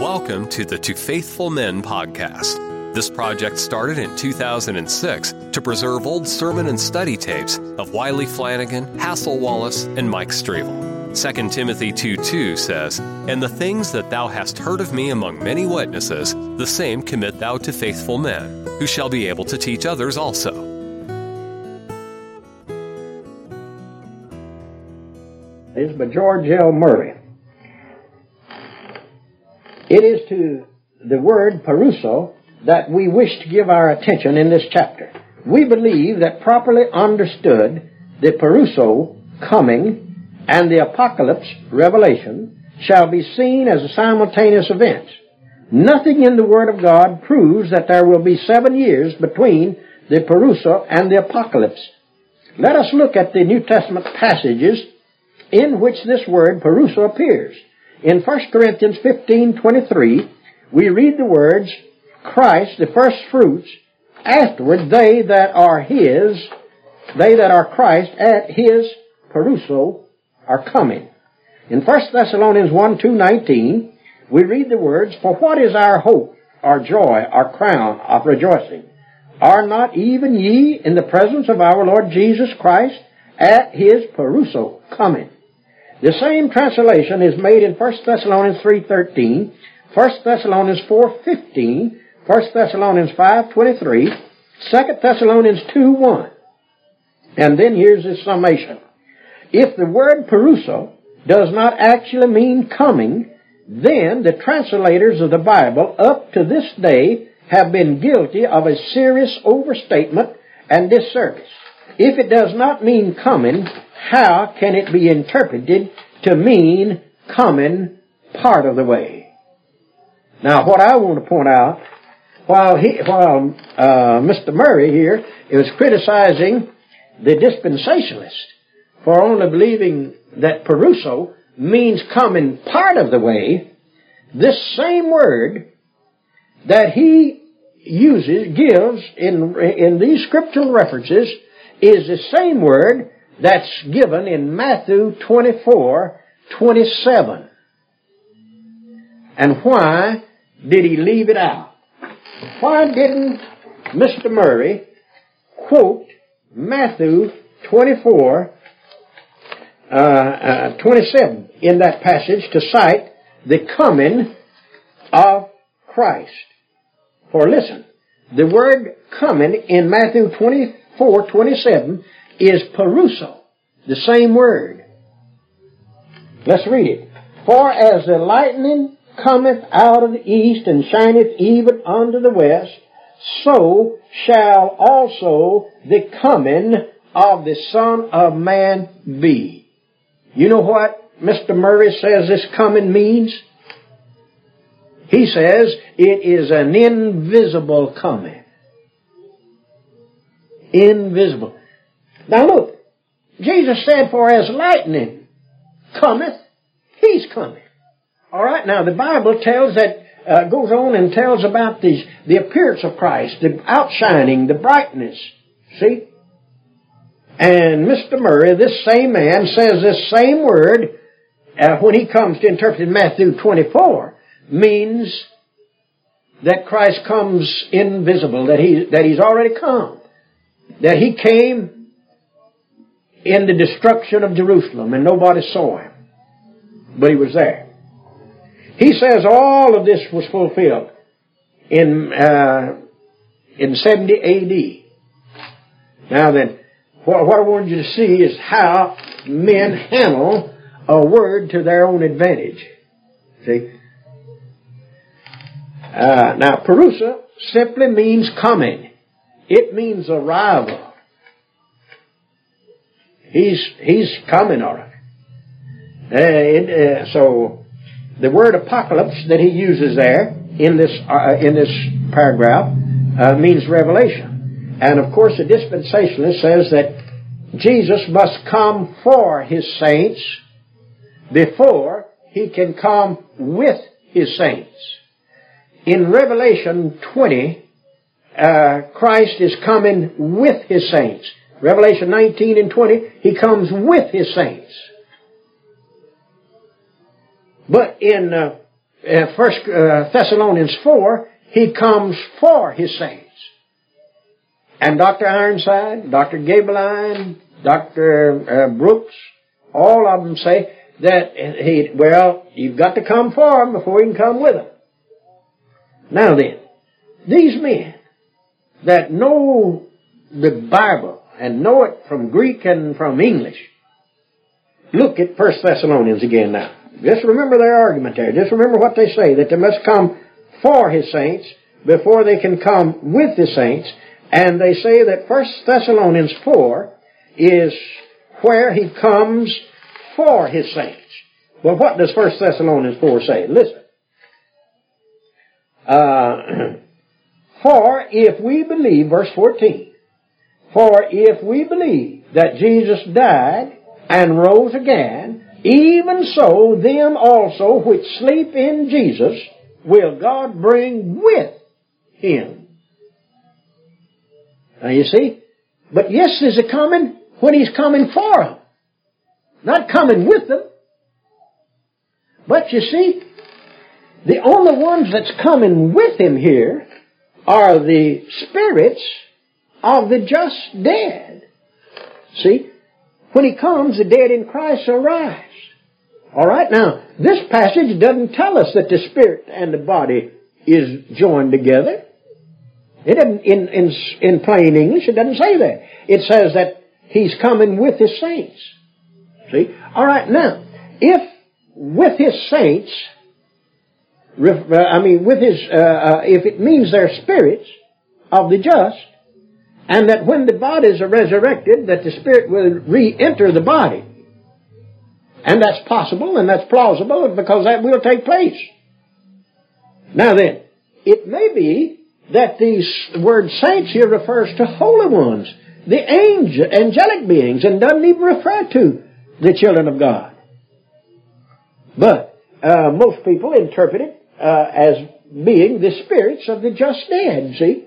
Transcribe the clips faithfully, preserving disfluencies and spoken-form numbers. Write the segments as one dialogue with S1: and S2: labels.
S1: Welcome to the To Faithful Men podcast. This project started in two thousand six to preserve old sermon and study tapes of Wiley Flanagan, Hassel Wallace, and Mike Stravel. Second Timothy two two says, "And the things that thou hast heard of me among many witnesses, the same commit thou to faithful men, who shall be able to teach others also."
S2: This is by George L. Murray. It is to the word parouso that we wish to give our attention in this chapter. We believe that properly understood, the parouso, coming, and the apocalypse, revelation, shall be seen as simultaneous events. Nothing in the Word of God proves that there will be seven years between the parouso and the apocalypse. Let us look at the New Testament passages in which this word parouso appears. In First Corinthians fifteen twenty-three, we read the words, "Christ, the first fruits, afterward they that are His, they that are Christ at His parouso are coming." In First Thessalonians one two nineteen, we read the words, "For what is our hope, our joy, our crown of rejoicing? Are not even ye in the presence of our Lord Jesus Christ at His parouso coming?" The same translation is made in First Thessalonians three thirteen, First Thessalonians four fifteen, First Thessalonians five twenty-three, Second Thessalonians two one. And then here's the summation. If the word parouso does not actually mean coming, then the translators of the Bible up to this day have been guilty of a serious overstatement and disservice. If it does not mean coming, how can it be interpreted to mean coming part of the way? Now, what I want to point out, while he, while uh, Mister Murray here is criticizing the dispensationalist for only believing that parouso means coming part of the way, this same word that he uses, gives in in these scriptural references, is the same word that's given in Matthew twenty-four twenty-seven. And why did he leave it out? Why didn't Mister Murray quote Matthew twenty-four uh, uh, twenty-seven in that passage to cite the coming of Christ? For listen, the word coming in Matthew twenty-four twenty-seven is parouso, the same word. Let's read it. "For as the lightning cometh out of the east and shineth even unto the west, so shall also the coming of the Son of Man be." You know what Mister Murray says this coming means? He says it is an invisible coming. Invisible. Now look, Jesus said, "For as lightning cometh, He's coming." All right, now the Bible tells that, uh, goes on and tells about these, the appearance of Christ, the outshining, the brightness. See? And Mister Murray, this same man, says this same word, uh, when he comes to interpret Matthew twenty-four, means that Christ comes invisible, that he that He's already come. That He came in the destruction of Jerusalem and nobody saw Him. But He was there. He says all of this was fulfilled in uh, in seventy A D. Now then, what, what I wanted you to see is how men handle a word to their own advantage. See? Uh, now, parouso simply means coming. It means arrival. He's he's coming, all right. Uh, it, uh, so the word apocalypse that he uses there in this uh, in this paragraph uh, means revelation, and of course the dispensationalist says that Jesus must come for His saints before He can come with His saints. In Revelation twenty, uh, Christ is coming with His saints. Revelation nineteen and twenty, He comes with His saints. But in uh, uh, First uh, Thessalonians four, He comes for His saints. And Doctor Ironside, Doctor Gabeline, Doctor Uh, Brooks, all of them say that he, well, you've got to come for Him before you can come with Him. Now then, these men that know the Bible and know it from Greek and from English, look at First Thessalonians again now. Just remember their argument there. Just remember what they say, that they must come for His saints before they can come with the saints. And they say that First Thessalonians four is where He comes for His saints. Well, what does First Thessalonians four say? Listen. Uh, for if we believe, verse fourteen, for if we believe that Jesus died and rose again, even so them also which sleep in Jesus will God bring with Him. Now you see, but yes, there's a coming when He's coming for them, not coming with them. But you see, the only ones that's coming with Him here are the spirits of the just dead. See, when He comes, the dead in Christ shall rise. All right, now, this passage doesn't tell us that the spirit and the body is joined together. It doesn't, in, in, in plain English, it doesn't say that. It says that He's coming with His saints. See? All right, now, if with His saints, I mean, with His, uh, uh, if it means they're spirits of the just, and that when the bodies are resurrected, that the spirit will re-enter the body. And that's possible, and that's plausible, because that will take place. Now then, it may be that the word saints here refers to holy ones, the angel, angelic beings, and doesn't even refer to the children of God. But uh, most people interpret it uh, as being the spirits of the just dead, see?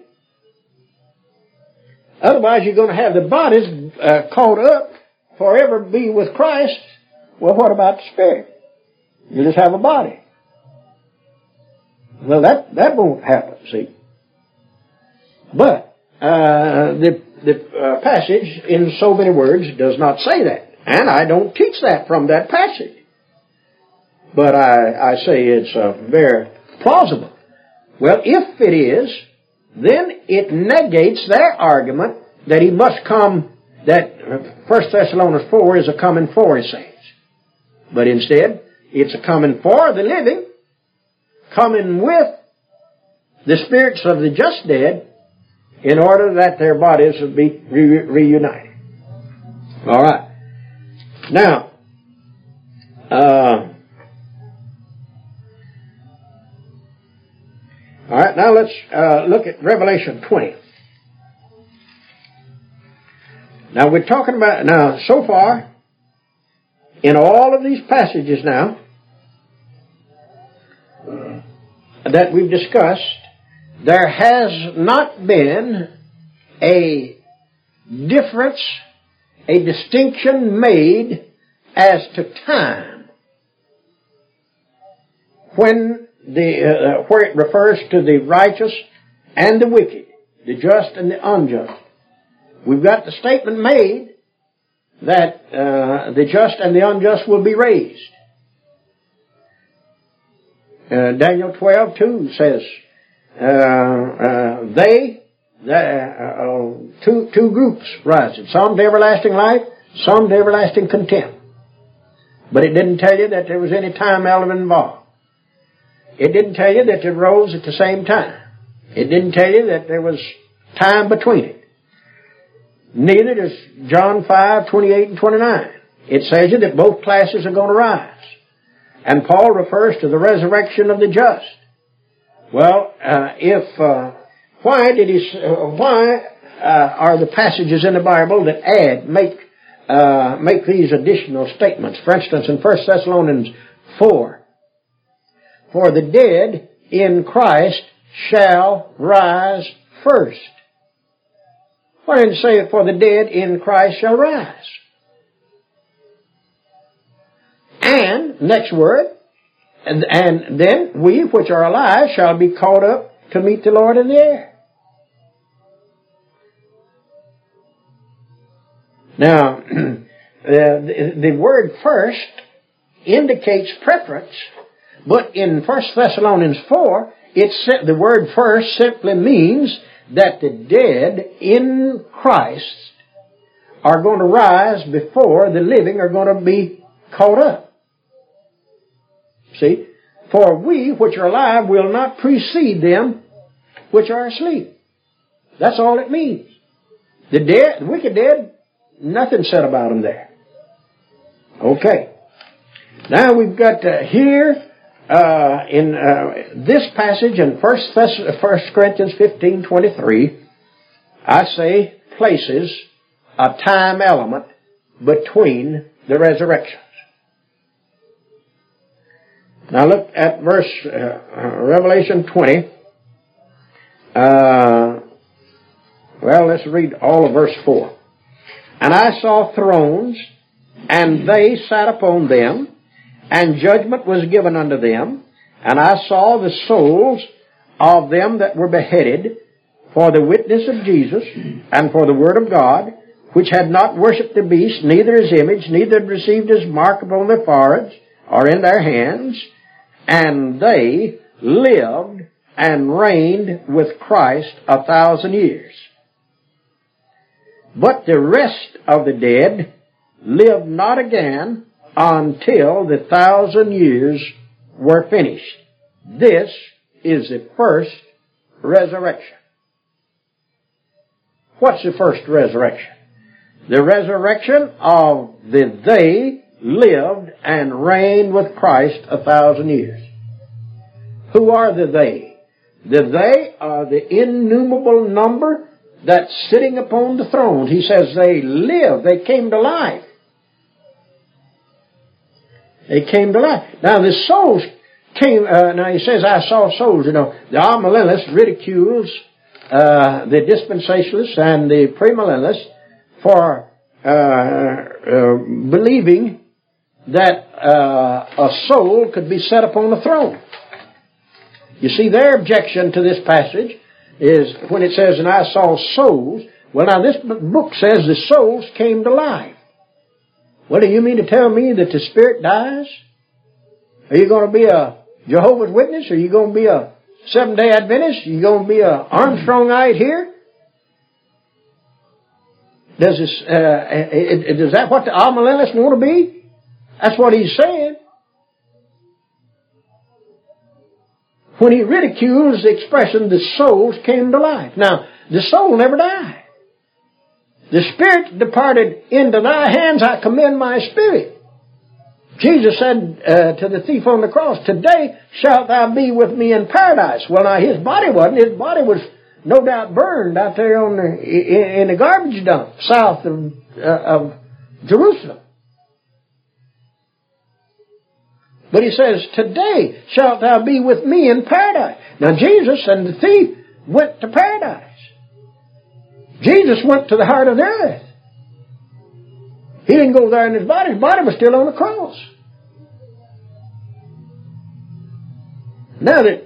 S2: Otherwise you're going to have the bodies uh, caught up forever be with Christ. Well, what about the spirit? You just have a body. Well, that, that won't happen, see? But uh, the the uh, passage, in so many words, does not say that. And I don't teach that from that passage. But I, I say it's uh, very plausible. Well, if it is, then it negates their argument that He must come, that First Thessalonians four is a coming for His saints. But instead, it's a coming for the living, coming with the spirits of the just dead, in order that their bodies would be re- reunited. All right. Now, uh, all right. Now let's uh, look at Revelation twenty. Now we're talking about now so far in all of these passages now that we've discussed. There has not been a difference, a distinction made as to time when the uh, where it refers to the righteous and the wicked, the just and the unjust. We've got the statement made that uh, the just and the unjust will be raised. Uh, Daniel twelve two says, Uh, uh, they, the, uh, two, two groups rising. Some to everlasting life, some to everlasting contempt. But it didn't tell you that there was any time element involved. It didn't tell you that they rose at the same time. It didn't tell you that there was time between it. Neither does John five, twenty-eight and twenty-nine. It says you that both classes are going to rise. And Paul refers to the resurrection of the just. Well, uh, if, uh, why did he, uh, why, uh, are the passages in the Bible that add, make, uh, make these additional statements? For instance, in First Thessalonians four, for the dead in Christ shall rise first. Why didn't it say for the dead in Christ shall rise? And, next word, and, and then we which are alive shall be caught up to meet the Lord in the air. Now, the, the word first indicates preference, but in First Thessalonians four, it's, the word first simply means that the dead in Christ are going to rise before the living are going to be caught up. See? For we which are alive will not precede them which are asleep. That's all it means. The dead, the wicked dead, nothing said about them there. Okay. Now we've got uh, here uh, in uh, this passage in First Corinthians fifteen twenty-three, I say places a time element between the resurrections. Now look at verse uh, Revelation twenty. Uh, well, let's read all of verse four. And I saw thrones, and they sat upon them, and judgment was given unto them. And I saw the souls of them that were beheaded for the witness of Jesus, and for the word of God, which had not worshipped the beast, neither his image, neither had received his mark upon their foreheads, or in their hands. And they lived and reigned with Christ a thousand years. But the rest of the dead lived not again until the thousand years were finished. This is the first resurrection. What's the first resurrection? The resurrection of the they lived and reigned with Christ a thousand years. Who are the they? The they are the innumerable number that's sitting upon the throne. He says they live. They came to life. They came to life. Now the souls came, uh, now he says, I saw souls, you know. The amillennialists ridicules uh, the dispensationalists and the premillennialists for uh, uh, believing that uh, a soul could be set upon a throne. You see, their objection to this passage is when it says, and I saw souls. Well, now this book says the souls came to life. Well, do you mean to tell me that the spirit dies? Are you going to be a Jehovah's Witness? Are you going to be a Seventh-day Adventist? Are you going to be a Armstrongite here? Does this, uh, is that what the amillennialists want to be? That's what he's saying. When he ridicules the expression, the souls came to life. Now, the soul never died. The spirit departed into thy hands, I commend my spirit. Jesus said uh, to the thief on the cross, today shalt thou be with me in paradise. Well, now his body wasn't. His body was no doubt burned out there on the, in, in the garbage dump south of, uh, of Jerusalem. But he says, today shalt thou be with me in paradise. Now Jesus and the thief went to paradise. Jesus went to the heart of the earth. He didn't go there in his body. His body was still on the cross. Now that,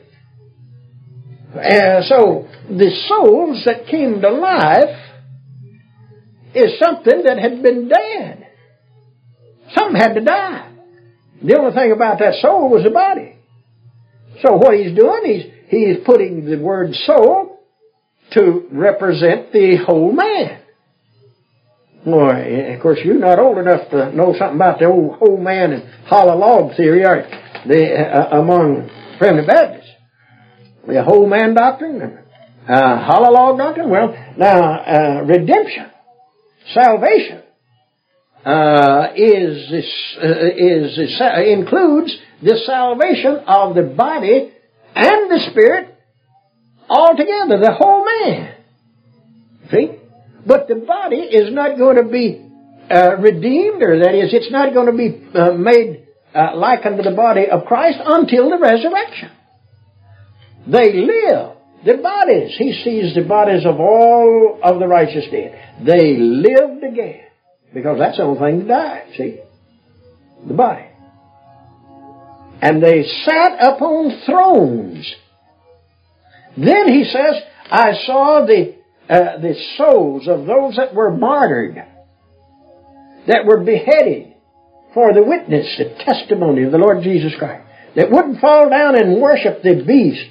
S2: uh, so the souls that came to life is something that had been dead. Something had to die. The only thing about that soul was the body. So what he's doing, he's, he's putting the word soul to represent the whole man. Well, of course, you're not old enough to know something about the old whole man and hollow log theory, are you? The, uh, among Primitive Baptists. The whole man doctrine, uh, hollow log doctrine. Well, now, uh, redemption, salvation, Uh, is this, uh, is this, uh, includes the salvation of the body and the spirit altogether, the whole man. See? But the body is not going to be uh, redeemed, or that is, it's not going to be uh, made uh, like unto the body of Christ until the resurrection. They live. The bodies, he sees the bodies of all of the righteous dead. They lived again. Because that's the only thing that died, see? The body. and they sat upon thrones. Then he says, I saw the, uh, the souls of those that were martyred, that were beheaded for the witness, the testimony of the Lord Jesus Christ, that wouldn't fall down and worship the beast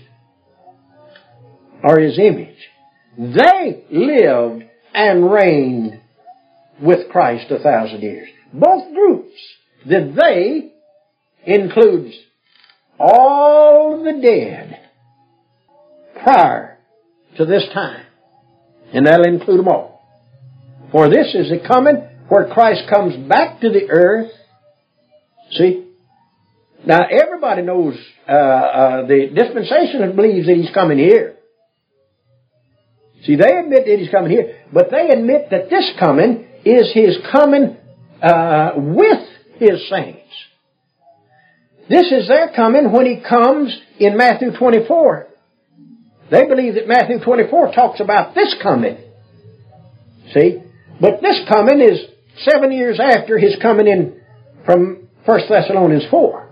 S2: or his image. They lived and reigned with Christ a thousand years. Both groups, the they includes all the dead prior to this time. And that'll include them all. For this is the coming where Christ comes back to the earth. See? Now everybody knows, uh, uh, the dispensationalist believes that He's coming here. See, they admit that He's coming here, but they admit that this coming is His coming uh, with His saints. This is their coming when He comes in Matthew twenty-four. They believe that Matthew twenty-four talks about this coming. See? But this coming is seven years after His coming in from First Thessalonians four.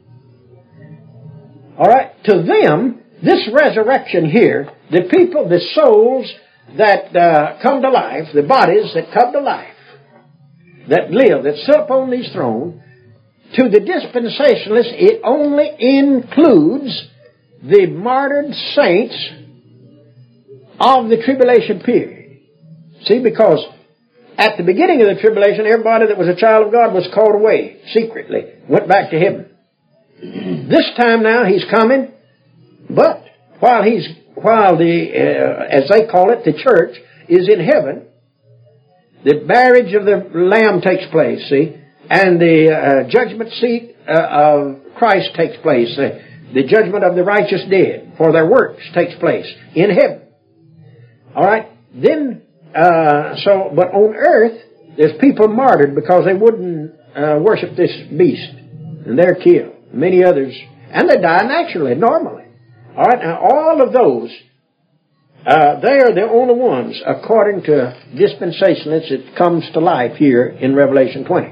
S2: Alright, to them, this resurrection here, the people, the souls that uh, come to life, the bodies that come to life, that live, that sit upon these thrones, to the dispensationalists, it only includes the martyred saints of the tribulation period. See, because at the beginning of the tribulation, everybody that was a child of God was called away secretly, went back to heaven. This time now, He's coming, but while He's, while the, uh, as they call it, the church is in heaven, the marriage of the Lamb takes place, see, and the uh, judgment seat uh, of Christ takes place. The, the judgment of the righteous dead for their works takes place in heaven. All right. Then, uh, so, but on earth, there's people martyred because they wouldn't uh, worship this beast, and they're killed. Many others, and they die naturally, normally. All right. Now, all of those, uh, they are the only ones, according to dispensationalists, it comes to life here in Revelation twenty.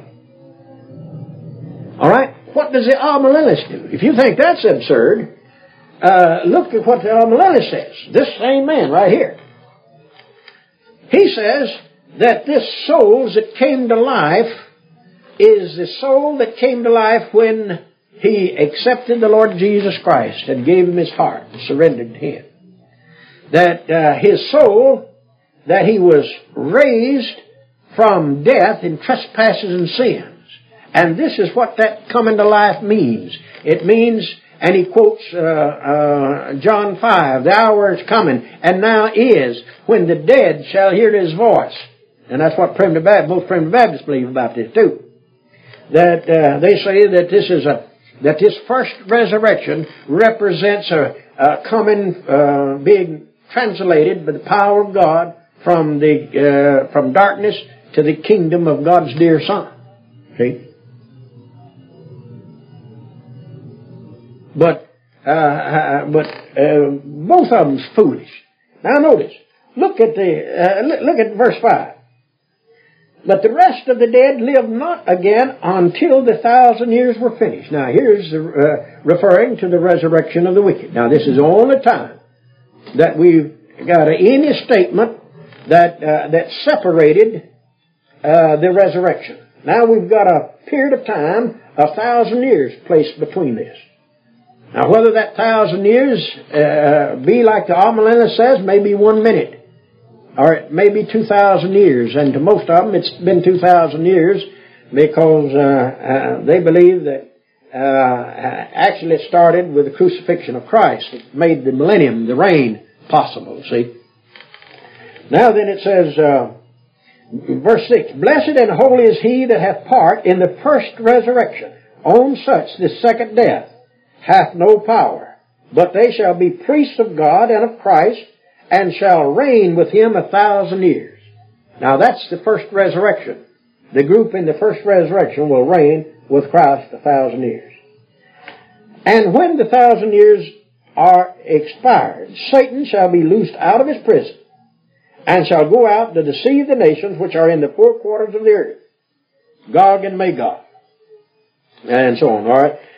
S2: All right. What does the amillennialist do? If you think that's absurd, uh, look at what the amillennialist says. This same man right here. He says that this soul that came to life is the soul that came to life when he accepted the Lord Jesus Christ and gave Him his heart and surrendered to Him. That uh, his soul, that he was raised from death in trespasses and sins. And this is what that coming to life means. It means, and he quotes uh, uh, John five, the hour is coming, and now is, when the dead shall hear His voice. And that's what Primitive Baptists, most Primitive Baptists believe about this too. That uh, they say that this is a, that this first resurrection represents a, a coming, uh, being translated by the power of God from the uh, from darkness to the kingdom of God's dear Son. See? But, uh, uh, but, uh, both of them's foolish. Now notice, look at the, uh, look at verse five. But the rest of the dead lived not again until the thousand years were finished. Now here's the, uh, referring to the resurrection of the wicked. Now this is the only time that we've got any statement that, uh, that separated, uh, the resurrection. Now we've got a period of time, a thousand years placed between this. Now, whether that thousand years uh, be like the amillennialist says, maybe one minute, or it may be two thousand years. And to most of them, it's been two thousand years because uh, uh, they believe that uh, actually it started with the crucifixion of Christ. It made the millennium, the reign, possible. See. Now then, it says, uh, verse six: Blessed and holy is he that hath part in the first resurrection. On such the second death hath no power, but they shall be priests of God and of Christ, and shall reign with Him a thousand years. Now that's the first resurrection. The group in the first resurrection will reign with Christ a thousand years. And when the thousand years are expired, Satan shall be loosed out of his prison, and shall go out to deceive the nations which are in the four quarters of the earth, Gog and Magog, and so on. All right.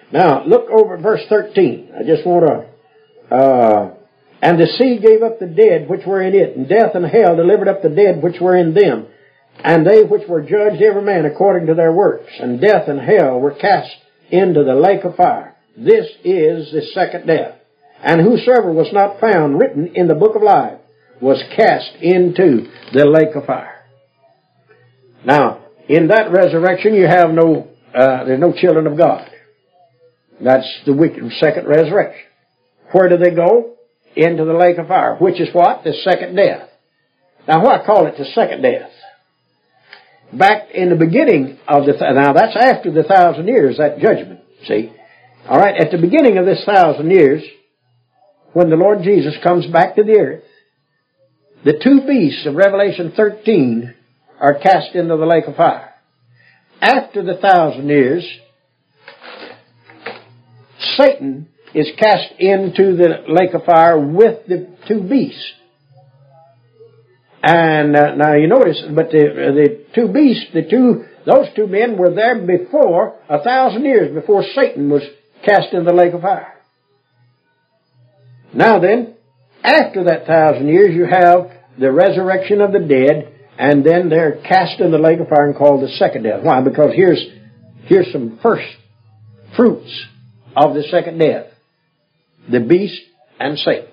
S2: Now, look over at verse thirteen. I just want to, uh, and the sea gave up the dead which were in it, and death and hell delivered up the dead which were in them. And they which were judged every man according to their works. And death and hell were cast into the lake of fire. This is the second death. And whosoever was not found written in the book of life was cast into the lake of fire. Now, in that resurrection you have no, uh, there's no children of God. That's the wicked second resurrection. Where do they go? Into the lake of fire, which is what? The second death. Now, why call it the second death? Back in the beginning of the, now that's after the thousand years, that judgment, see? Alright, at the beginning of this thousand years, when the Lord Jesus comes back to the earth, the two beasts of Revelation thirteen are cast into the lake of fire. After the thousand years, Satan is cast into the lake of fire with the two beasts. And uh, now you notice, but the the two beasts, the two those two men were there before a thousand years before Satan was cast in the lake of fire. Now then, after that thousand years, you have the resurrection of the dead, and then they're cast in the lake of fire and called the second death. Why? Because here's here's some first fruits of the second death: the beast and Satan.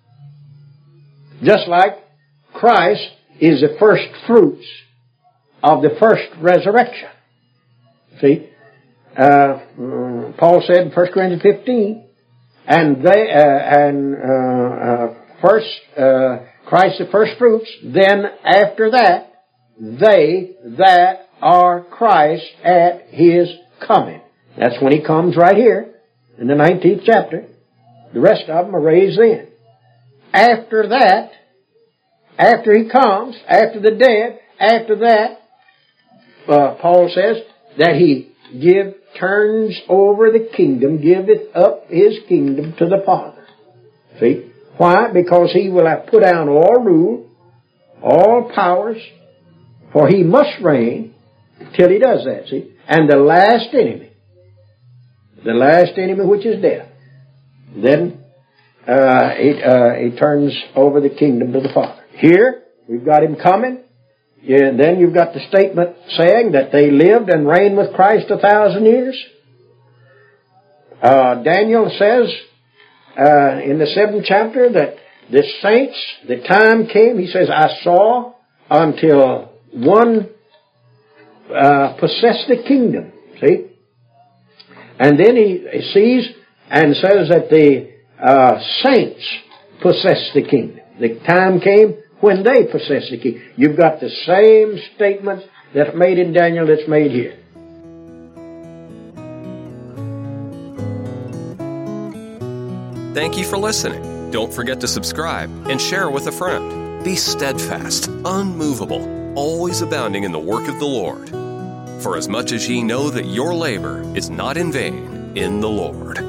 S2: Just like Christ is the first fruits of the first resurrection. See, uh, Paul said in First Corinthians fifteen, and they uh, and uh, uh, first uh, Christ the first fruits. Then after that, they that are Christ at His coming. That's when He comes right here in the nineteenth chapter. The rest of them are raised then. After that. After He comes, after the dead, after that, uh, Paul says that He give, turns over the kingdom, giveth up His kingdom to the Father. See? Why? Because He will have put down all rule, all powers, for He must reign till He does that, see? And the last enemy, the last enemy which is death, then uh, he, uh, he turns over the kingdom to the Father. Here, we've got Him coming. Yeah, and then you've got the statement saying that they lived and reigned with Christ a thousand years. Uh, Daniel says uh, in the seventh chapter that the saints, the time came, he says, I saw until one uh, possessed the kingdom. See? And then he, he sees and says that the uh, saints possess the kingdom. The time came when they possess the kingdom. You've got the same statement that's made in Daniel that's made here.
S1: Thank you for listening. Don't forget to subscribe and share with a friend. Be steadfast, unmovable, always abounding in the work of the Lord. For as much as ye know that your labor is not in vain in the Lord.